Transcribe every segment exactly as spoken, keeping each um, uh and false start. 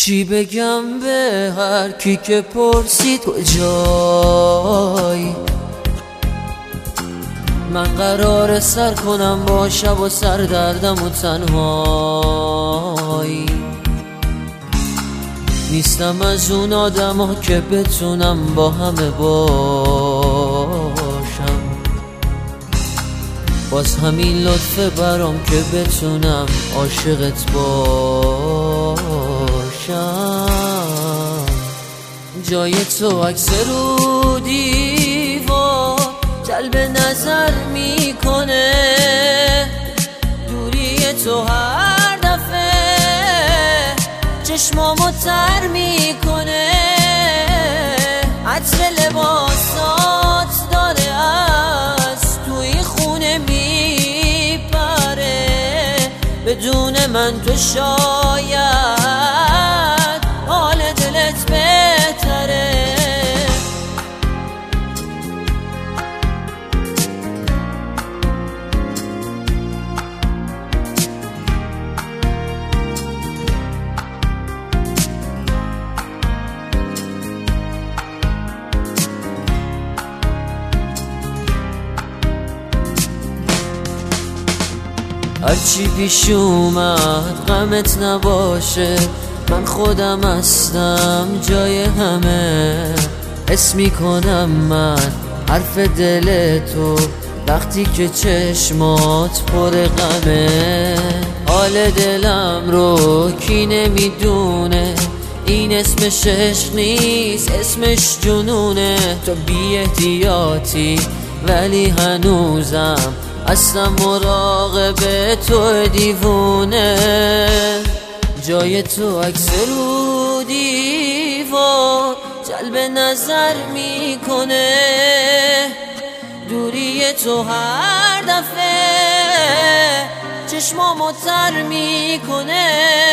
چی بگم به هر کی که پرسید کجایی؟ من قرار سر کنم با شب و سردردم و تنهایی. نیستم از اون آدم ها که بتونم با همه باشم، باز همین لطفه برام که بتونم عاشقت باشم. جای تو عکس رو دیوار جلب نظر میکنه، دوری تو هر دفعه چشمامو تر میکنه. عطر لباسات داره از توی خونه میپره، بدون من تو شاید حال دلت بهتره. هرچی پیش اومد غمت نباشه، من خودم هستم جای همه. حس میکنم من حرف دل تو وقتی که چشمات پر غمه. حال دلم رو کی نمیدونه، این اسمش عشق نیست اسمش جنونه. تو بی احتیاطی ولی هنوزم هستم مراقب تو دیوونه. جای تو عکس رو دیوار جلب نظر میکنه، دوری تو هر دفعه چشمامو تر میکنه.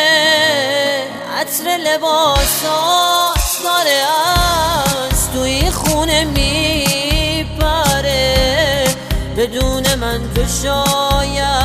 عطر لباسات داره از توی خونه میپره، بدون من تو شاید